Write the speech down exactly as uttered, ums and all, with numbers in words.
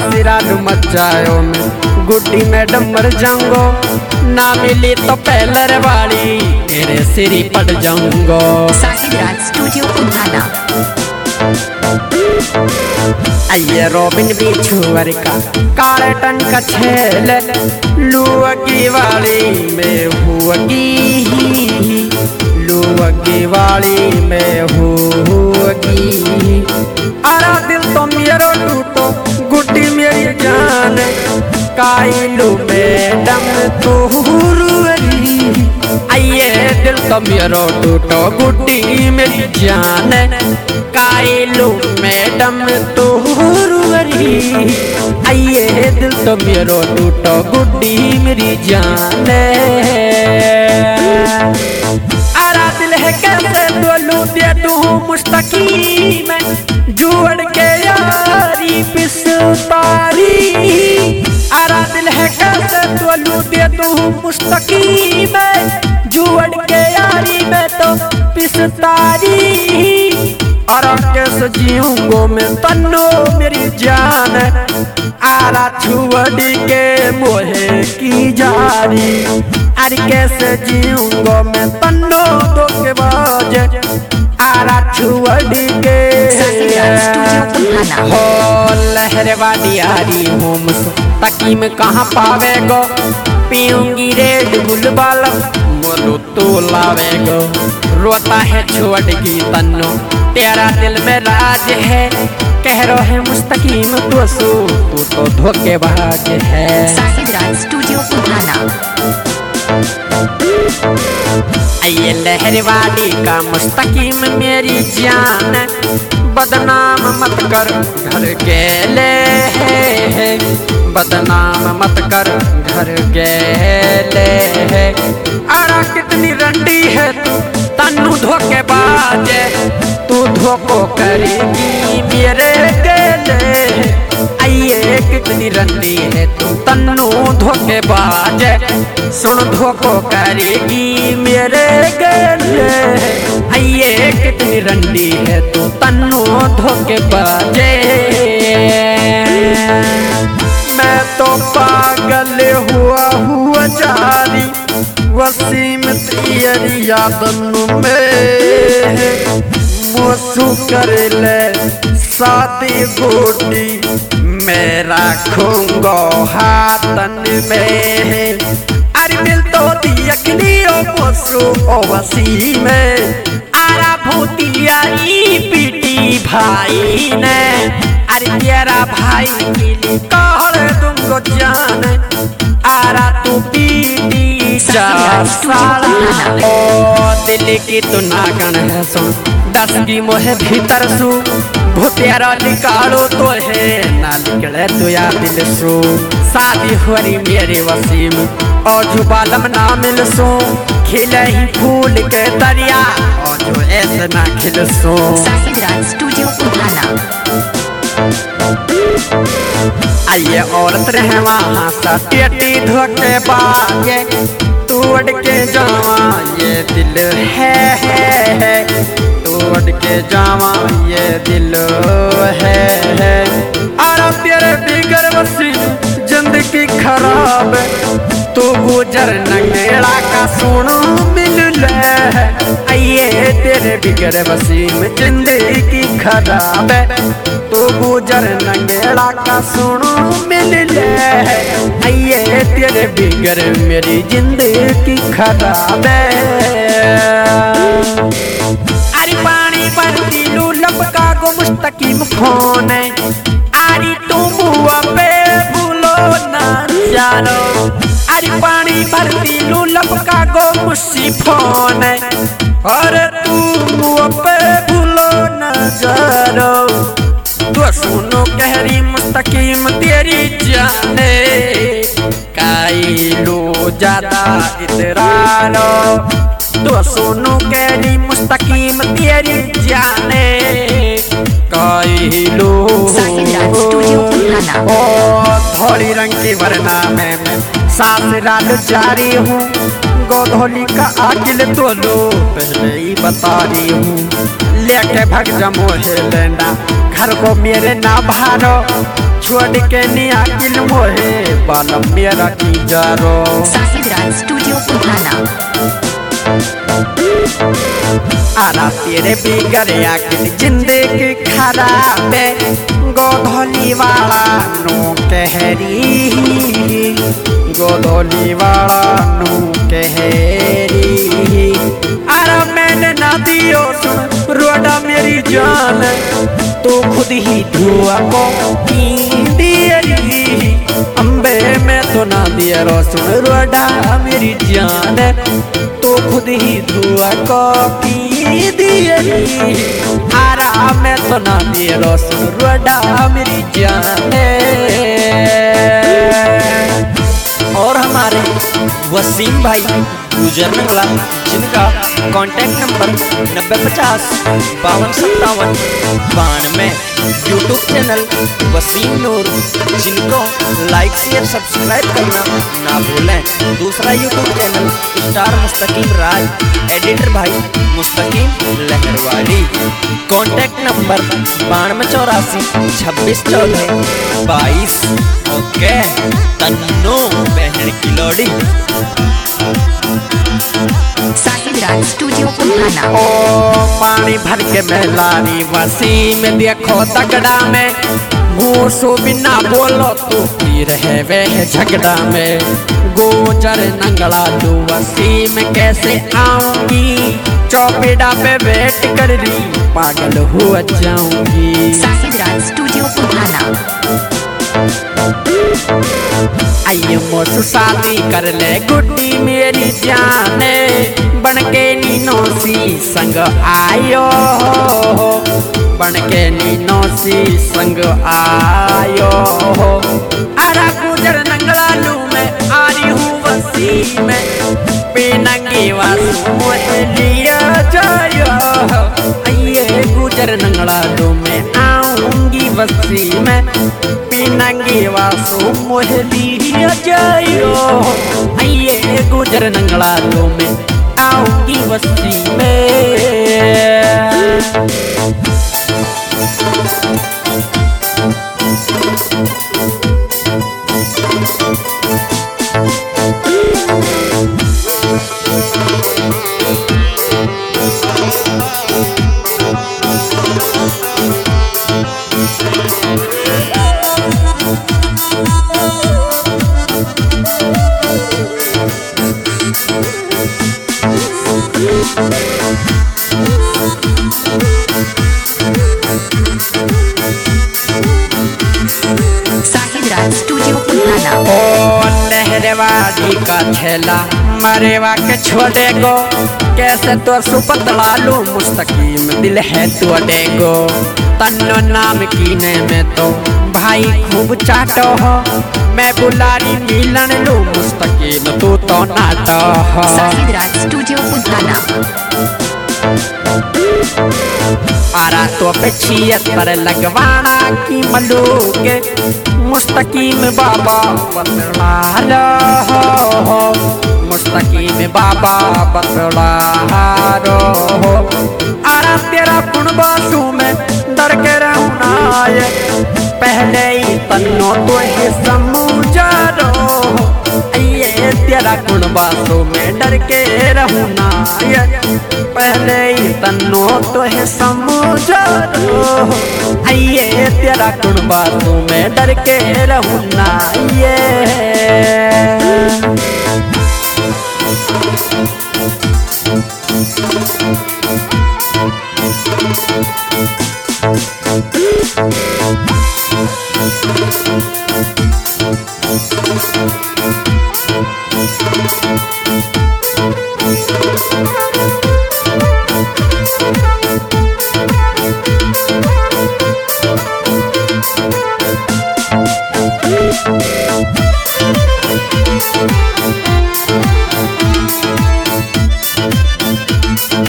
सासिराल मचायो में गुड्डी मैडम मर जाऊंगो, ना मिली तो पहलर वाली तेरे सिरी पड़ जाऊंगो। साहिराल स्टूडियो उन्हाना। आइए रोबिन बिछुअर का काले टन का छेल, लुअगी वाली में हुअगी, लुअगी वाली में हुअगी। अरा दिल तो मेरा टूटो गुड्डी मेरी जान, काइलू मैडम तू रुअगी। आइए दिल तो मेरा टूटो गुड्डी मेरी जान, काइलू मैडम तू रुअगी। आइए दिल तो मेरा टूटो गुड्डी मेरी जान। आरा दिल है कैसे बोलूं दे दूं मुस्तकी में, जुड़ के यारी पिसतारी। आरा दिल है कैसे बोलूं दे दूं मुस्तकी में, जुड़ के यारी में तो पिसतारी। आरा कैसे जीऊंगो मैं तन्नो मेरी जान, आरा छुअड़ी के मोहे की जारी। अरे कैसे जीऊंगो मैं तन्नो दो के बाज, आरा छुअड़ी के हो लहरवादी आरी होम तकी में कहाँ पावेगो, पीऊंगी रेड बुल बालम मोलू तो लावेगो। रोता है छुअड़गी तन्नो तेरा दिल में राज है, कह रो है मुस्तकीम तो सो तू तो धोखेबाज है। साहिराल स्टूडियो उन्हाना। आइए लहरवाली का मुस्तकीम मेरी जान, बदनाम मत कर घर गेले है, बदनाम मत कर घर गेले है। अरा कितनी रंडी है तू तन्नू धोखेबाज, तू धोखो करेगी मेरे गेले। आइए कितनी रंडी है तू तन्नू धोखेबाज, सुन धोखो करेगी मेरे गेले। आइए कितनी रंडी है तू तन्नू धोखेबाज। मैं तो पागल हुआ हुआ जारी, वसीम तेरी यादन में मोसू कर ले साथी गोटी, मैं रखूंगो हाथन में। अरे मिल तो दियकनी ओ मोसू ओ वसीम, आरा भूतिया पीटी भाई ने। अरे तेरा भाई के लिए कहर दूंगो जान, आरा तू पीटी साला। ओ दिल की तू नागन है सुन, दस की मोहे भीतर सू भूतियारा निकालो तो है, ना निकले तो या दिल सू। शादी हुई मेरे वसीम और जो बालम ना मिल सो, खिले ही फूल के दरिया और जो ऐसे ना खिल सो। साहिराल स्टूडियो उन्हाना। आइए औरत रहे वहाँ सा टेटी धोके बागे, तोड़ के जावा ये दिल है, है, है। तोड़ के जावा ये दिल है, है। आरा तेरे बिगर वसीम जिंदगी खराब, तू गुजर नंगेड़ा का सुनो मिल ले। आइए तेरे बिगर वसीम जिंदगी खराब, तू गुजर नंगेड़ा का सुनो मिल ले। आइए तेरे बिगर मेरी जिंदगी खराब है। अरे पानी पर दिलू लपका गो मुस्तकीम फोन, आरी तुम हुआ पे भूलो ना जानो। अरे पानी पर दिलू लपका गो मुस्सी फोन, और तुम हुआ पे भूलो ना जानो। तो सुनो कहरी मुस्तकीम तेरी जाने, काइलो ज्यादा इतरालो। तो सुनो कहरी मुस्तकीम तेरी जाने, काइलो। ओ थोड़ी रंग की वरना में मैं सासिराल जारी हूँ, गोधोली का आकिल तो लो पहले ही बता रही हूँ। लेके भग जमो है लेना घर को मेरे ना भारो, छोड़ के निया किल मोहे बालम मेरा की जारो। साहिद राज स्टूडियो उठाना। आरा तेरे बिगड़े आखिर जिंदगी खराब है, गोधोली वाला नो कहरी, गोधोली वाला नो कहरी। आरा मैंने ना दियो सुन रोड़ा मेरी जान, तो खुद ही धुआ को दियरी। अम्बे में तो ना दिया रो सुन रोड़ा मेरी जान, तो खुद ही धुआ को दियरी। आरा में तो ना दिया रो सुन रोड़ा मेरी जान। और हमारे वसीम भाई गुजरनगला, जिनका कांटेक्ट नंबर नब्बे पचास बावन सत्तावन बानवे, यूट्यूब चैनल वसीम नूर, जिनको लाइक शेयर सब्सक्राइब करना ना भूलें। दूसरा यूट्यूब चैनल स्टार मुस्तकीम राज, एडिटर भाई मुस्तकीम लहरवाड़ी। कांटेक्ट नंबर बानवे चौरासी छब्बीस चौदह बाईस। ओके तन्नू बहन की लोड़ी। साहिद राज स्टूडियो उठाना। ओ पानी भर के मेलानी वसीम देखो तगड़ा में, घूसो बिना बोलो तो पी रहे वे झगड़ा में। गोजर नंगला दो वसीम कैसे आऊंगी, चौपेड़ा पे वेट कर रही पागल हो जाऊंगी। साहिद राज स्टूडियो उठाना। आइए मोसु शादी कर ले गुड्डी मेरी जाने, बन के नीनो सी संग आयो, बन के नीनो सी संग आयो। आरा गुजर नंगला लू में आ रही हूँ वसी में, बेनंगी वासु मोहे लिया जायो। आइए गुजर नंगला लू में आऊंगी वसी में, नंगी वासु मोहे लिया जायो। आइए गुजर नंगला लो में आऊंगी वसी में। साहिद राज स्टूडियो उठाना। ओ लहरवाड़ी का छेला मरेवा के छोड़े गो, कैसे तो सुपतला लू मुस्तकीम दिल है तोड़े गो। तन्नो नाम कीने में तो भाई खूब चाटो हो, मैं बुलारी मिलन लू मुस्तकीम तू तो नाटो हो। साहिद राज स्टूडियो उठाना। आरा तो पे छियत्तर लगवाना की मलूके, मुस्तकीम बाबा बतला हो, मुस्तकीम बाबा बतला रो। आरा तेरा कुणबासू में डर के रहना है, पहले ही तन्नो तो ही समझा रो। ये तेरा कुणबासू में डर के रहना है, पहले ही तन्नो तो है समझा रो। आइए तेरा कुणबासू में डर के रहना ये। साहिद